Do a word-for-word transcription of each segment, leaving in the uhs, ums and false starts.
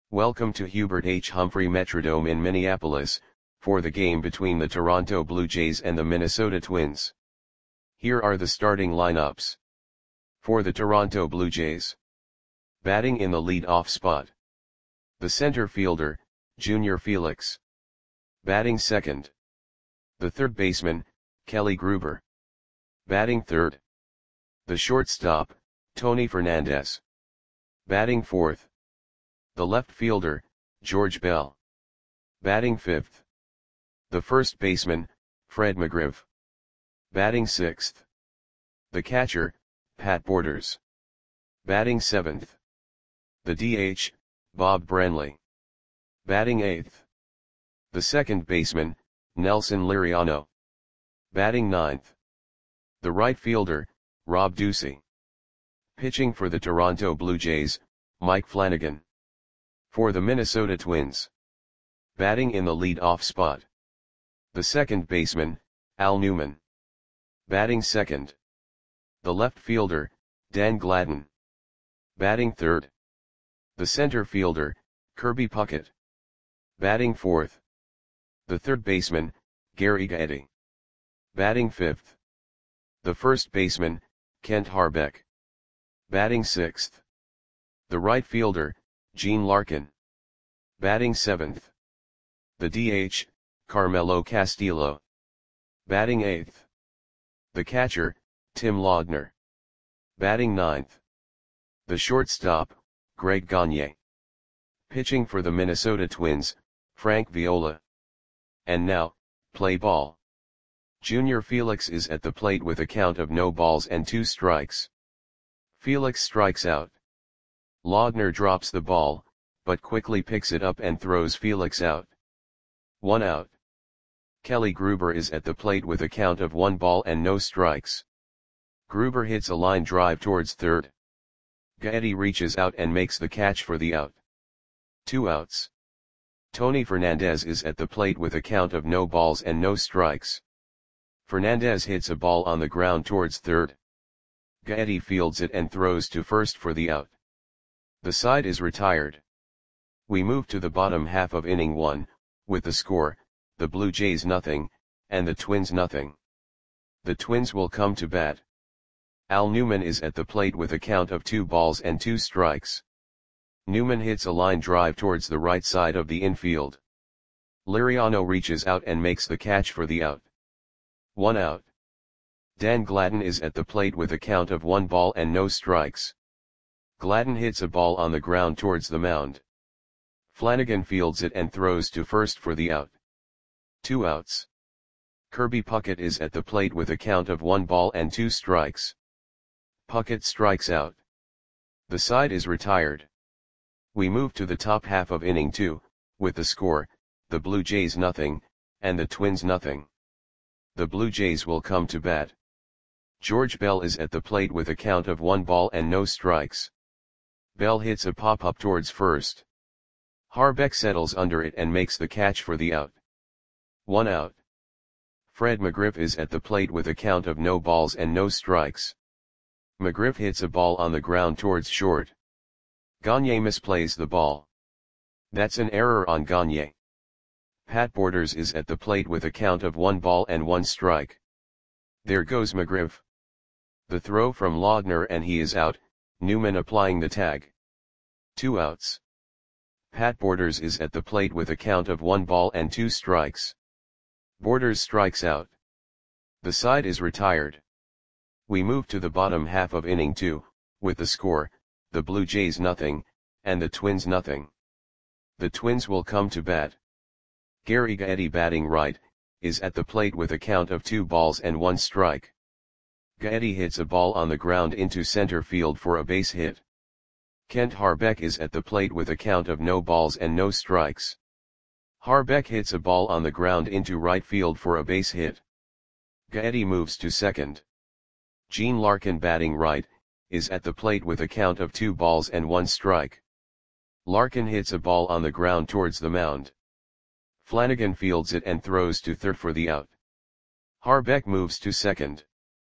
Welcome to Hubert H. Humphrey Metrodome in Minneapolis, for the game between the Toronto Blue Jays and the Minnesota Twins. Here are the starting lineups. For the Toronto Blue Jays. Batting in the lead-off spot. The center fielder, Junior Felix. Batting second. The third baseman, Kelly Gruber. Batting third. The shortstop, Tony Fernandez. Batting fourth. The left fielder, George Bell. Batting fifth. The first baseman, Fred McGriff. Batting sixth. The catcher, Pat Borders. Batting seventh. The D H, Bob Branley. Batting eighth. The second baseman, Nelson Liriano. Batting ninth. The right fielder, Rob Ducey. Pitching for the Toronto Blue Jays, Mike Flanagan. For the Minnesota Twins. Batting in the lead-off spot. The second baseman, Al Newman. Batting second. The left fielder, Dan Gladden. Batting third. The center fielder, Kirby Puckett. Batting fourth. The third baseman, Gary Gaetti. Batting fifth. The first baseman, Kent Harbeck. Batting sixth. The right fielder, Gene Larkin. Batting seventh. The D H, Carmelo Castillo. Batting eighth. The catcher, Tim Laudner. Batting ninth. The shortstop, Greg Gagne. Pitching for the Minnesota Twins, Frank Viola. And now, play ball. Junior Felix is at the plate with a count of no balls and two strikes. Felix strikes out. Laudner drops the ball, but quickly picks it up and throws Felix out. One out. Kelly Gruber is at the plate with a count of one ball and no strikes. Gruber hits a line drive towards third. Gaetti reaches out and makes the catch for the out. Two outs. Tony Fernandez is at the plate with a count of no balls and no strikes. Fernandez hits a ball on the ground towards third. Gaetti fields it and throws to first for the out. The side is retired. We move to the bottom half of inning one, with the score, the Blue Jays nothing, and the Twins nothing. The Twins will come to bat. Al Newman is at the plate with a count of two balls and two strikes. Newman hits a line drive towards the right side of the infield. Liriano reaches out and makes the catch for the out. One out. Dan Gladden is at the plate with a count of one ball and no strikes. Gladden hits a ball on the ground towards the mound. Flanagan fields it and throws to first for the out. Two outs. Kirby Puckett is at the plate with a count of one ball and two strikes. Puckett strikes out. The side is retired. We move to the top half of inning two, with the score, the Blue Jays nothing, and the Twins nothing. The Blue Jays will come to bat. George Bell is at the plate with a count of one ball and no strikes. Bell hits a pop-up towards first. Harbeck settles under it and makes the catch for the out. One out. Fred McGriff is at the plate with a count of no balls and no strikes. McGriff hits a ball on the ground towards short. Gagne misplays the ball. That's an error on Gagne. Pat Borders is at the plate with a count of one ball and one strike. There goes McGriff. The throw from Laudner and he is out, Newman applying the tag. Two outs. Pat Borders is at the plate with a count of one ball and two strikes. Borders strikes out. The side is retired. We move to the bottom half of inning two, with the score, the Blue Jays nothing, and the Twins nothing. The Twins will come to bat. Gary Gaetti batting right, is at the plate with a count of two balls and one strike. Gaetti hits a ball on the ground into center field for a base hit. Kent Harbeck is at the plate with a count of no balls and no strikes. Harbeck hits a ball on the ground into right field for a base hit. Gaetti moves to second. Gene Larkin batting right, is at the plate with a count of two balls and one strike. Larkin hits a ball on the ground towards the mound. Flanagan fields it and throws to third for the out. Harbeck moves to second.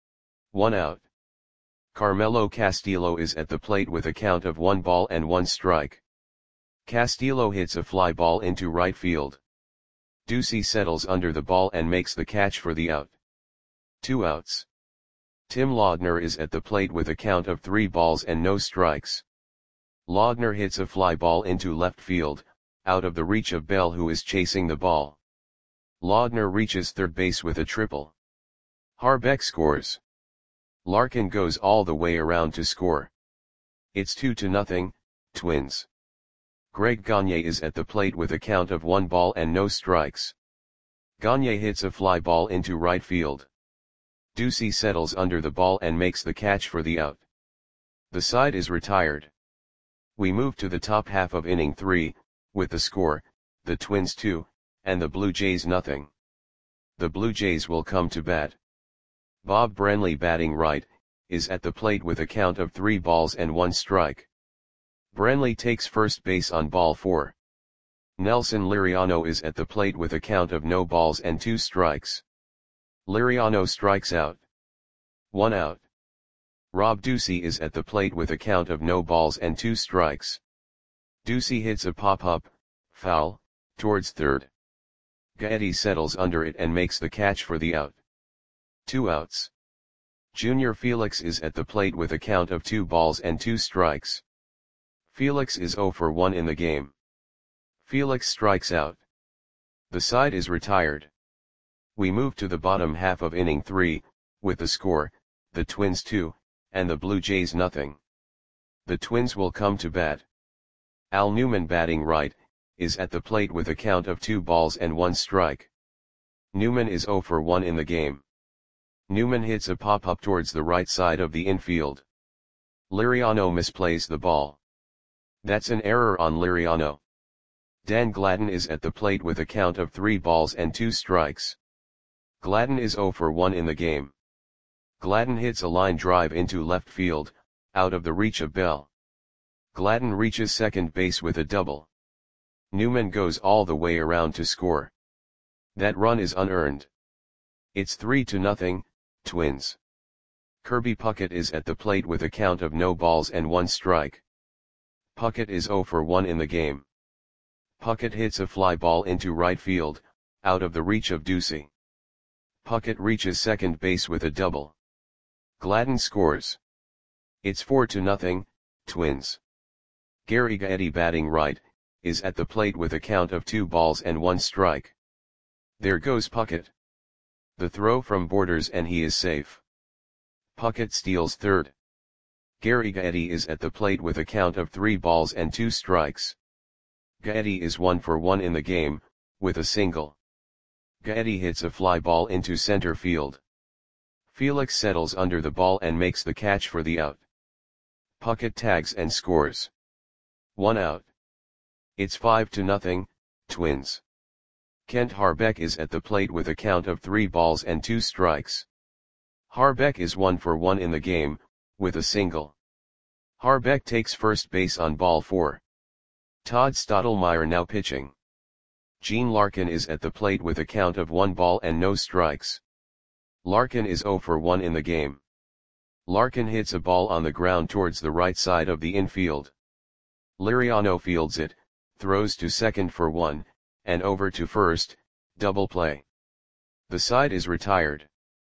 One out. Carmelo Castillo is at the plate with a count of one ball and one strike. Castillo hits a fly ball into right field. Ducey settles under the ball and makes the catch for the out. Two outs. Tim Laudner is at the plate with a count of three balls and no strikes. Laudner hits a fly ball into left field, out of the reach of Bell, who is chasing the ball. Laudner reaches third base with a triple. Harbeck scores. Larkin goes all the way around to score. It's two to nothing, Twins. Greg Gagne is at the plate with a count of one ball and no strikes. Gagne hits a fly ball into right field. Ducey settles under the ball and makes the catch for the out. The side is retired. We move to the top half of inning three, with the score, the Twins two, and the Blue Jays nothing. The Blue Jays will come to bat. Bob Brenly, batting right, is at the plate with a count of three balls and one strike. Brenly takes first base on ball four. Nelson Liriano is at the plate with a count of no balls and two strikes. Liriano strikes out. One out. Rob Ducey is at the plate with a count of no balls and two strikes. Ducey hits a pop-up, foul, towards third. Gaetti settles under it and makes the catch for the out. Two outs. Junior Felix is at the plate with a count of two balls and two strikes. Felix is zero for one in the game. Felix strikes out. The side is retired. We move to the bottom half of inning three, with the score, the Twins two, and the Blue Jays nothing. The Twins will come to bat. Al Newman, batting right, is at the plate with a count of two balls and one strike. Newman is zero for one in the game. Newman hits a pop-up towards the right side of the infield. Liriano misplays the ball. That's an error on Liriano. Dan Gladden is at the plate with a count of three balls and two strikes. Gladden is zero for one in the game. Gladden hits a line drive into left field, out of the reach of Bell. Gladden reaches second base with a double. Newman goes all the way around to score. That run is unearned. It's three to nothing, Twins. Kirby Puckett is at the plate with a count of no balls and one strike. Puckett is zero for one in the game. Puckett hits a fly ball into right field, out of the reach of Ducey. Puckett reaches second base with a double. Gladden scores. It's four to nothing, Twins. Gary Gaetti, batting right, is at the plate with a count of two balls and one strike. There goes Puckett. The throw from Borders and he is safe. Puckett steals third. Gary Gaetti is at the plate with a count of three balls and two strikes. Gaetti is one for one in the game, with a single. Gaetti hits a fly ball into center field. Felix settles under the ball and makes the catch for the out. Puckett tags and scores. One out. It's five to nothing, Twins. Kent Harbeck is at the plate with a count of three balls and two strikes. Harbeck is one for one in the game, with a single. Harbeck takes first base on ball four. Todd Stottlemyre now pitching. Gene Larkin is at the plate with a count of one ball and no strikes. Larkin is zero for one in the game. Larkin hits a ball on the ground towards the right side of the infield. Liriano fields it, throws to second for one, and over to first, double play. The side is retired.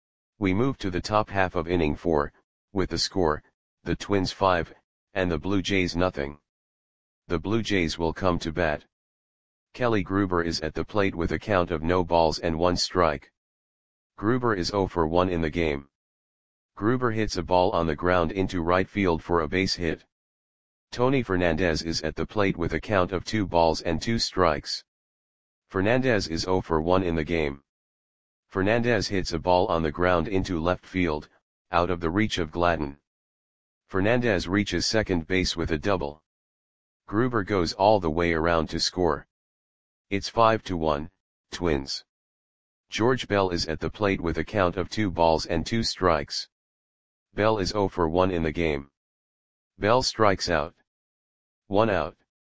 We move to the top half of inning four, with the score, the Twins five, and the Blue Jays nothing. The Blue Jays will come to bat. Kelly Gruber is at the plate with a count of no balls and one strike. Gruber is zero for one in the game. Gruber hits a ball on the ground into right field for a base hit. Tony Fernandez is at the plate with a count of two balls and two strikes. Fernandez is zero for one in the game. Fernandez hits a ball on the ground into left field, out of the reach of Gladden. Fernandez reaches second base with a double. Gruber goes all the way around to score. It's five to one, Twins. George Bell is at the plate with a count of two balls and two strikes. Bell is zero for one in the game. Bell strikes out. One out.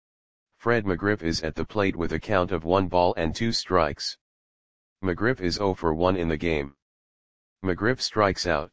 Fred McGriff is at the plate with a count of one ball and two strikes. McGriff is zero for one in the game. McGriff strikes out.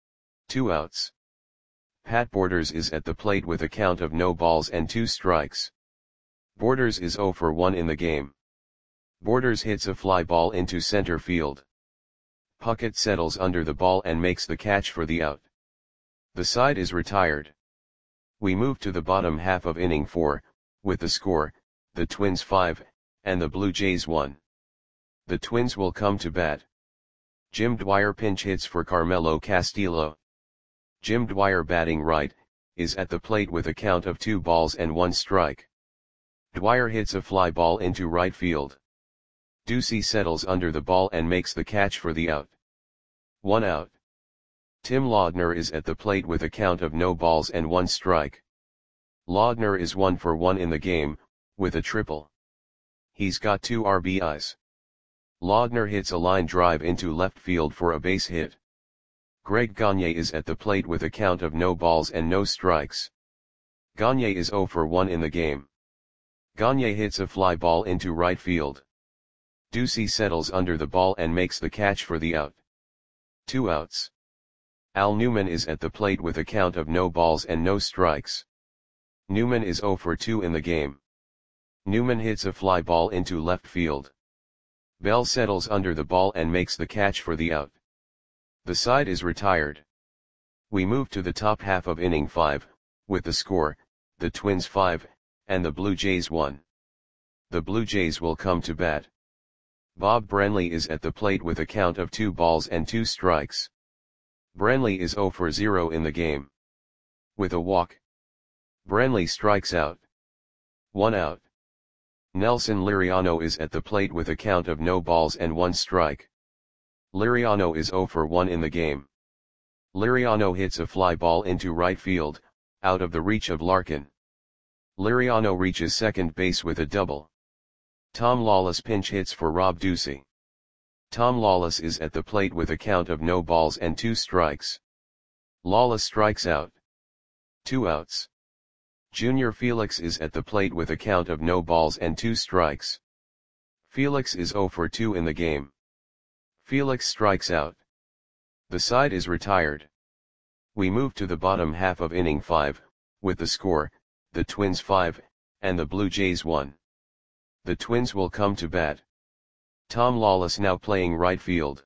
Two outs. Pat Borders is at the plate with a count of no balls and two strikes. Borders is zero for one in the game. Borders hits a fly ball into center field. Puckett settles under the ball and makes the catch for the out. The side is retired. We move to the bottom half of inning four, with the score, the Twins five, and the Blue Jays one. The Twins will come to bat. Jim Dwyer pinch hits for Carmelo Castillo. Jim Dwyer, batting right, is at the plate with a count of two balls and one strike. Dwyer hits a fly ball into right field. Ducey settles under the ball and makes the catch for the out. One out. Tim Laudner is at the plate with a count of no balls and one strike. Laudner is one for one in the game, with a triple. He's got two R B Is. Laudner hits a line drive into left field for a base hit. Greg Gagne is at the plate with a count of no balls and no strikes. Gagne is zero for one in the game. Gagne hits a fly ball into right field. Ducey settles under the ball and makes the catch for the out. Two outs. Al Newman is at the plate with a count of no balls and no strikes. Newman is zero for two in the game. Newman hits a fly ball into left field. Bell settles under the ball and makes the catch for the out. The side is retired. We move to the top half of inning five, with the score, the Twins five, and the Blue Jays one. The Blue Jays will come to bat. Bob Brenly is at the plate with a count of two balls and two strikes. Brenly is zero for zero in the game. With a walk, Brenly strikes out. One out. Nelson Liriano is at the plate with a count of no balls and one strike. Liriano is zero for one in the game. Liriano hits a fly ball into right field, out of the reach of Larkin. Liriano reaches second base with a double. Tom Lawless pinch hits for Rob Ducey. Tom Lawless is at the plate with a count of no balls and two strikes. Lawless strikes out. Two outs. Junior Felix is at the plate with a count of no balls and two strikes. Felix is zero for two in the game. Felix strikes out. The side is retired. We move to the bottom half of inning five, with the score, the Twins five, and the Blue Jays one. The Twins will come to bat. Tom Lawless now playing right field.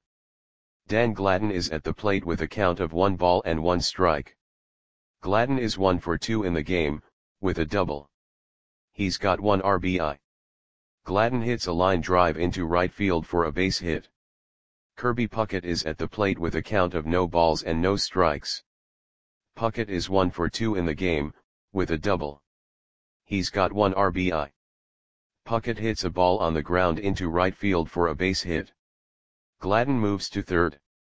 Dan Gladden is at the plate with a count of one ball and one strike. Gladden is one for two in the game, with a double. He's got one R B I. Gladden hits a line drive into right field for a base hit. Kirby Puckett is at the plate with a count of no balls and no strikes. Puckett is one for two in the game, with a double. He's got one R B I. Puckett hits a ball on the ground into right field for a base hit. Gladden moves to third.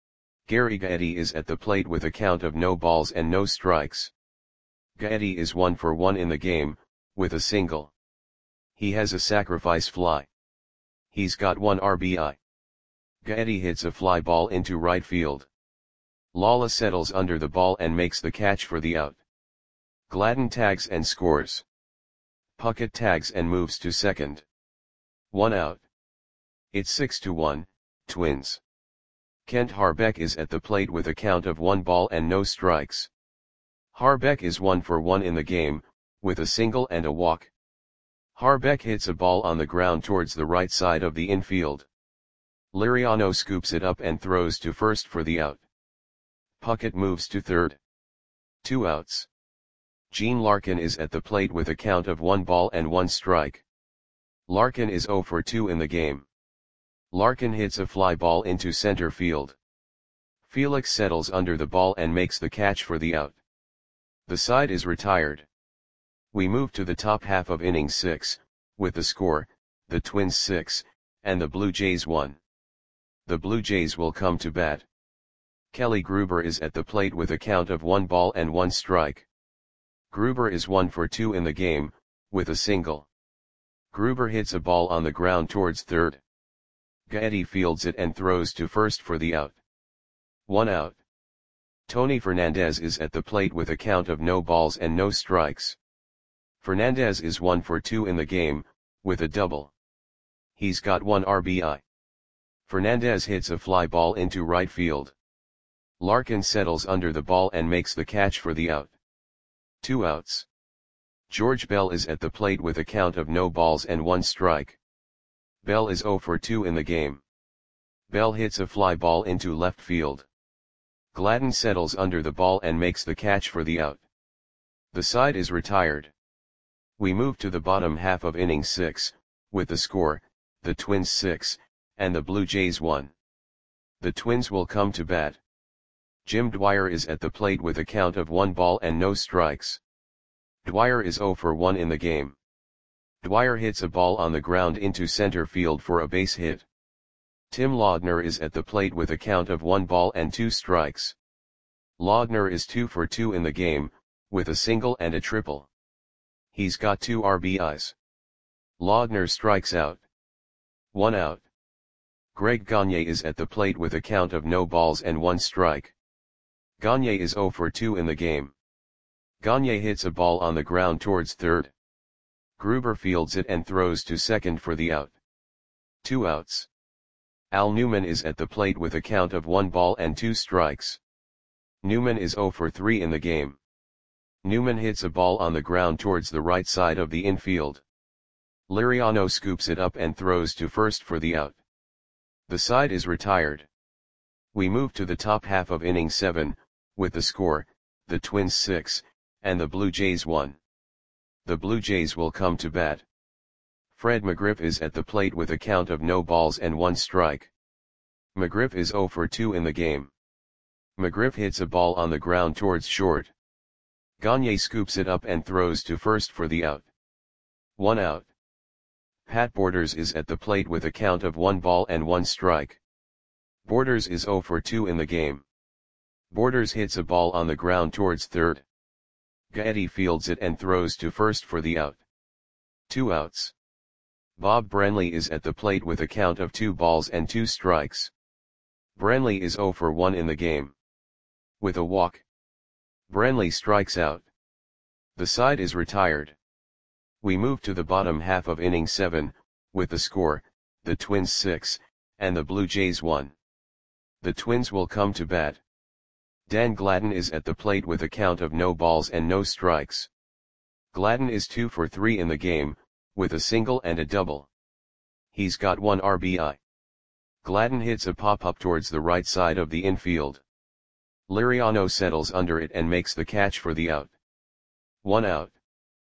Gary Gaetti is at the plate with a count of no balls and no strikes. Gaetti is one for one in the game, with a single. He has a sacrifice fly. He's got one R B I. Gaetti hits a fly ball into right field. Lawless settles under the ball and makes the catch for the out. Gladden tags and scores. Puckett tags and moves to second. One out. It's six to one, Twins. Kent Harbeck is at the plate with a count of one ball and no strikes. Harbeck is one for one in the game, with a single and a walk. Harbeck hits a ball on the ground towards the right side of the infield. Liriano scoops it up and throws to first for the out. Puckett moves to third. Two outs. Gene Larkin is at the plate with a count of one ball and one strike. Larkin is zero for two in the game. Larkin hits a fly ball into center field. Felix settles under the ball and makes the catch for the out. The side is retired. We move to the top half of inning six, with the score, the Twins six, and the Blue Jays one. The Blue Jays will come to bat. Kelly Gruber is at the plate with a count of one ball and one strike. Gruber is one for two in the game, with a single. Gruber hits a ball on the ground towards third. Gaetti fields it and throws to first for the out. One out. Tony Fernandez is at the plate with a count of no balls and no strikes. Fernandez is one for two in the game, with a double. He's got one R B I. Fernandez hits a fly ball into right field. Larkin settles under the ball and makes the catch for the out. Two outs. George Bell is at the plate with a count of no balls and one strike. Bell is zero for two in the game. Bell hits a fly ball into left field. Gladden settles under the ball and makes the catch for the out. The side is retired. We move to the bottom half of inning six, with the score, the Twins six, and the Blue Jays one. The Twins will come to bat. Jim Dwyer is at the plate with a count of one ball and no strikes. Dwyer is zero for one in the game. Dwyer hits a ball on the ground into center field for a base hit. Tim Laudner is at the plate with a count of one ball and two strikes. Laudner is two for two in the game, with a single and a triple. He's got two R B Is. Laudner strikes out. One out. Greg Gagne is at the plate with a count of no balls and one strike. Gagne is zero for two in the game. Gagne hits a ball on the ground towards third. Gruber fields it and throws to second for the out. Two outs. Al Newman is at the plate with a count of one ball and two strikes. Newman is zero for three in the game. Newman hits a ball on the ground towards the right side of the infield. Liriano scoops it up and throws to first for the out. The side is retired. We move to the top half of inning seven, with the score, the Twins six, and the Blue Jays one. The Blue Jays will come to bat. Fred McGriff is at the plate with a count of no balls and one strike. McGriff is zero for two in the game. McGriff hits a ball on the ground towards short. Gagne scoops it up and throws to first for the out. One out. Pat Borders is at the plate with a count of one ball and one strike. Borders is zero for two in the game. Borders hits a ball on the ground towards third. Gaetti fields it and throws to first for the out. Two outs. Bob Branley is at the plate with a count of two balls and two strikes. Branley is zero for one in the game. With a walk, Branley strikes out. The side is retired. We move to the bottom half of inning seven, with the score, the Twins six, and the Blue Jays one. The Twins will come to bat. Dan Gladden is at the plate with a count of no balls and no strikes. Gladden is two for three in the game, with a single and a double. He's got one R B I. Gladden hits a pop-up towards the right side of the infield. Liriano settles under it and makes the catch for the out. One out.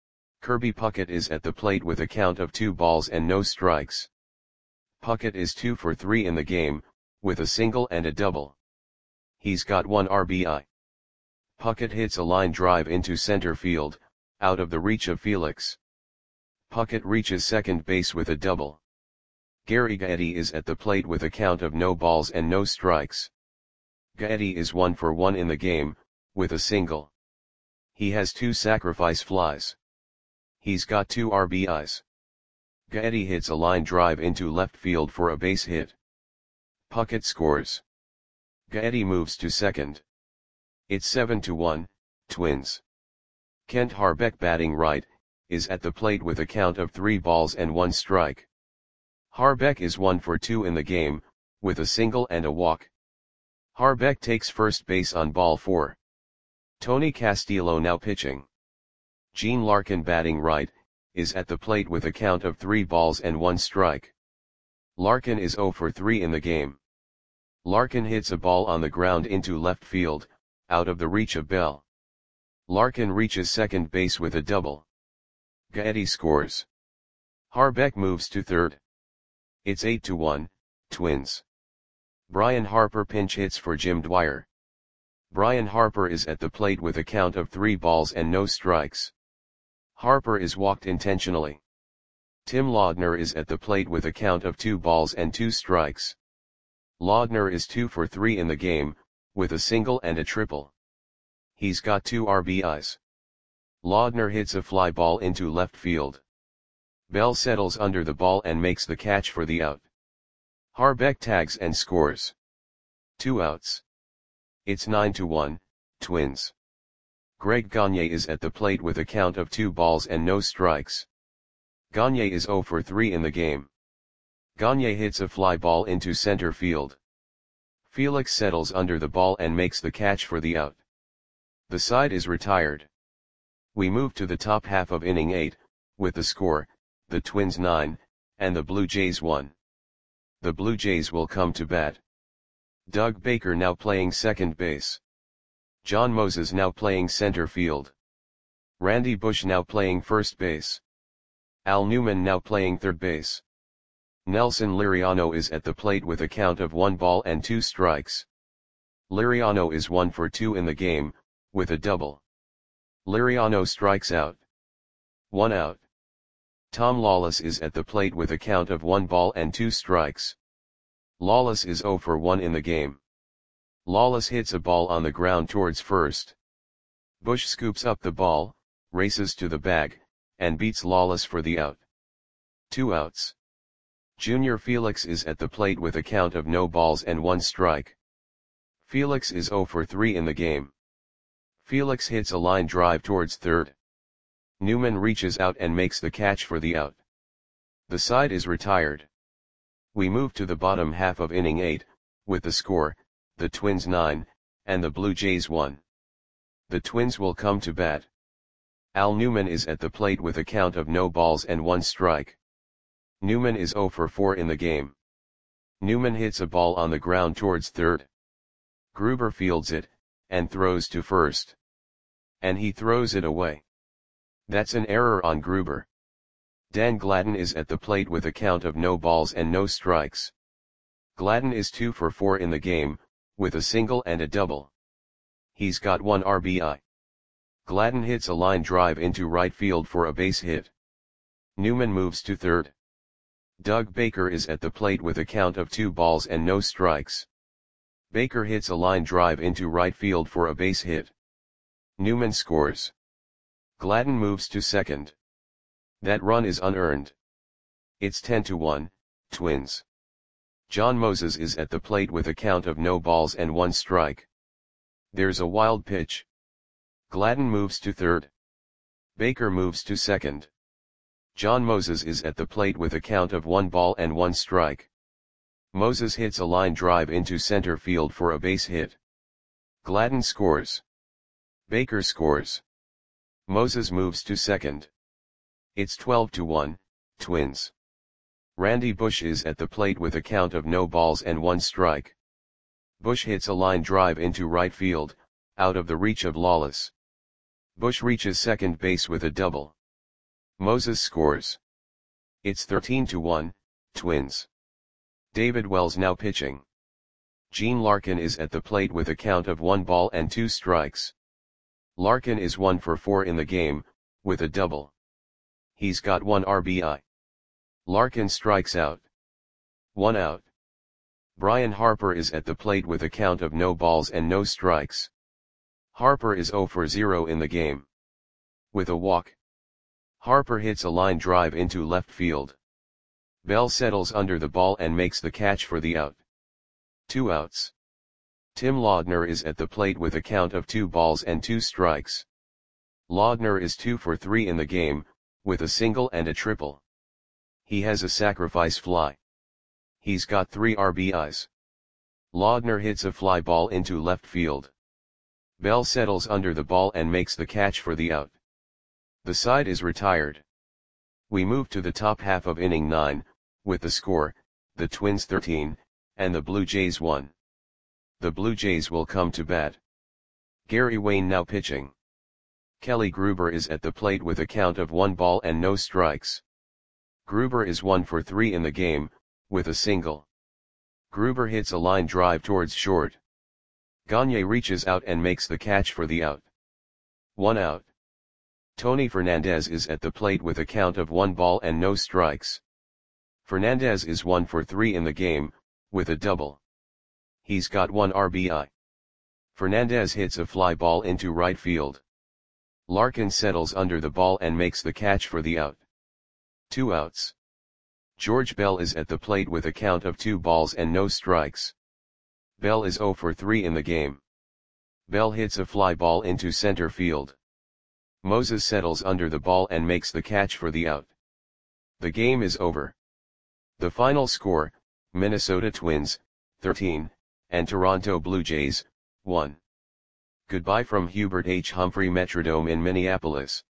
Kirby Puckett is at the plate with a count of two balls and no strikes. Puckett is two for three in the game, with a single and a double. He's got one R B I. Puckett hits a line drive into center field, out of the reach of Felix. Puckett reaches second base with a double. Gary Gaetti is at the plate with a count of no balls and no strikes. Gaetti is one for one in the game, with a single. He has two sacrifice flies. He's got two R B Is. Gaetti hits a line drive into left field for a base hit. Puckett scores. Gaetti moves to second. It's seven to one, Twins. Kent Harbeck, batting right, is at the plate with a count of three balls and one strike. Harbeck is one for two in the game, with a single and a walk. Harbeck takes first base on ball four. Tony Castillo now pitching. Gene Larkin, batting right, is at the plate with a count of three balls and one strike. Larkin is zero for three in the game. Larkin hits a ball on the ground into left field, out of the reach of Bell. Larkin reaches second base with a double. Gaetti scores. Harbeck moves to third. It's eight to one, Twins. Brian Harper pinch hits for Jim Dwyer. Brian Harper is at the plate with a count of three balls and no strikes. Harper is walked intentionally. Tim Laudner is at the plate with a count of two balls and two strikes. Laudner is two for three in the game, with a single and a triple. He's got two R B Is. Laudner hits a fly ball into left field. Bell settles under the ball and makes the catch for the out. Harbeck tags and scores. Two outs. It's nine to one, Twins. Greg Gagne is at the plate with a count of two balls and no strikes. Gagne is zero for three in the game. Gagne hits a fly ball into center field. Felix settles under the ball and makes the catch for the out. The side is retired. We move to the top half of inning eight, with the score, the Twins nine, and the Blue Jays one. The Blue Jays will come to bat. Doug Baker now playing second base. John Moses now playing center field. Randy Bush now playing first base. Al Newman now playing third base. Nelson Liriano is at the plate with a count of one ball and two strikes. Liriano is one for two in the game, with a double. Liriano strikes out. One out. Tom Lawless is at the plate with a count of one ball and two strikes. Lawless is zero for one in the game. Lawless hits a ball on the ground towards first. Bush scoops up the ball, races to the bag, and beats Lawless for the out. Two outs. Junior Felix is at the plate with a count of no balls and one strike. Felix is zero for three in the game. Felix hits a line drive towards third. Newman reaches out and makes the catch for the out. The side is retired. We move to the bottom half of inning eight, with the score, the Twins nine, and the Blue Jays one. The Twins will come to bat. Al Newman is at the plate with a count of no balls and one strike. Newman is zero for four in the game. Newman hits a ball on the ground towards third. Gruber fields it, and throws to first. And he throws it away. That's an error on Gruber. Dan Gladden is at the plate with a count of no balls and no strikes. Gladden is two for four in the game, with a single and a double. He's got one R B I. Gladden hits a line drive into right field for a base hit. Newman moves to third. Doug Baker is at the plate with a count of two balls and no strikes. Baker hits a line drive into right field for a base hit. Newman scores. Gladden moves to second. That run is unearned. It's ten to one, Twins. John Moses is at the plate with a count of no balls and one strike. There's a wild pitch. Gladden moves to third. Baker moves to second. John Moses is at the plate with a count of one ball and one strike. Moses hits a line drive into center field for a base hit. Gladden scores. Baker scores. Moses moves to second. It's twelve to one, Twins. Randy Bush is at the plate with a count of no balls and one strike. Bush hits a line drive into right field, out of the reach of Lawless. Bush reaches second base with a double. Moses scores. It's thirteen to one, Twins. David Wells now pitching. Gene Larkin is at the plate with a count of one ball and two strikes. Larkin is one for four in the game, with a double. He's got one R B I. Larkin strikes out. One out. Brian Harper is at the plate with a count of no balls and no strikes. Harper is zero for zero in the game. With a walk. Harper hits a line drive into left field. Bell settles under the ball and makes the catch for the out. Two outs. Tim Laudner is at the plate with a count of two balls and two strikes. Laudner is two for three in the game, with a single and a triple. He has a sacrifice fly. He's got three R B Is. Laudner hits a fly ball into left field. Bell settles under the ball and makes the catch for the out. The side is retired. We move to the top half of inning nine, with the score, the Twins thirteen, and the Blue Jays one. The Blue Jays will come to bat. Gary Wayne now pitching. Kelly Gruber is at the plate with a count of one ball and no strikes. Gruber is one for three in the game, with a single. Gruber hits a line drive towards short. Gagne reaches out and makes the catch for the out. One out. Tony Fernandez is at the plate with a count of one ball and no strikes. Fernandez is one for three in the game, with a double. He's got one R B I. Fernandez hits a fly ball into right field. Larkin settles under the ball and makes the catch for the out. Two outs. George Bell is at the plate with a count of two balls and no strikes. Bell is zero for three in the game. Bell hits a fly ball into center field. Moses settles under the ball and makes the catch for the out. The game is over. The final score, Minnesota Twins, thirteen, and Toronto Blue Jays, one. Goodbye from Hubert H. Humphrey Metrodome in Minneapolis.